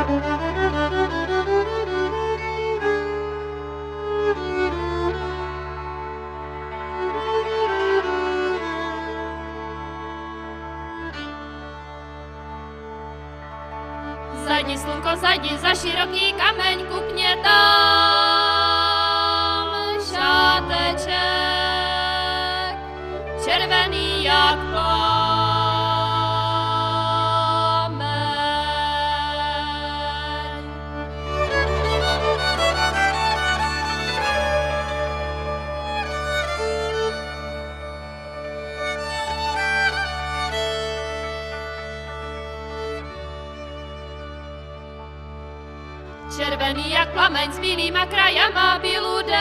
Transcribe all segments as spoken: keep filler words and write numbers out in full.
Zajdi slunko, zajdi za široký kameň, kupně tam šáteček, červený jak plameň. Červený jak plameň s bílýma krajama by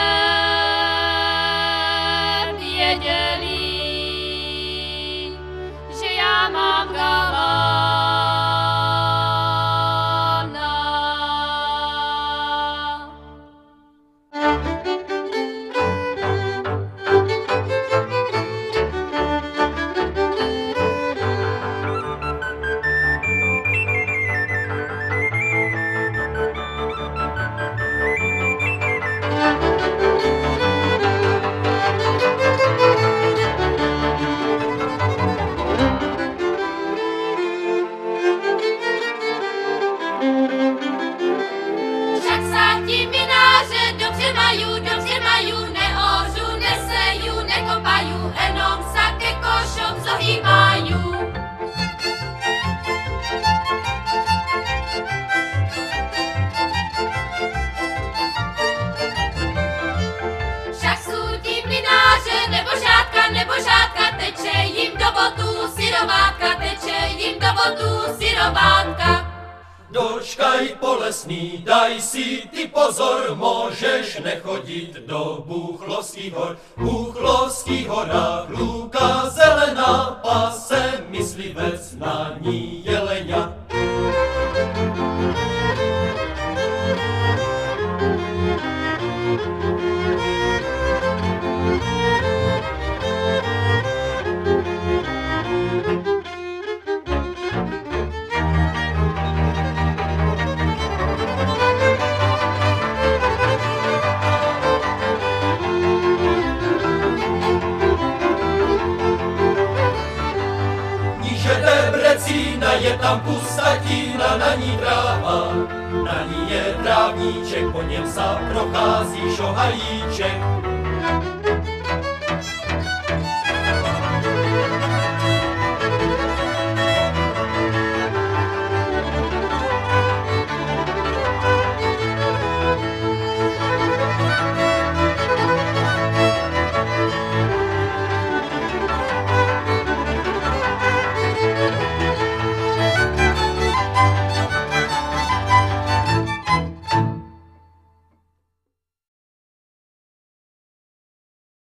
ľudé věděli, že já mám galana. Dočkaj polesný, daj si ty pozor, můžeš nechodit do Buchlovských hor. V Buchlovských horách lúka zelená, pase myslivec na ní jeleňa. Je tam pustatina, na ní tráva, na ní je trávníček, po něm sa prochází šohajíček.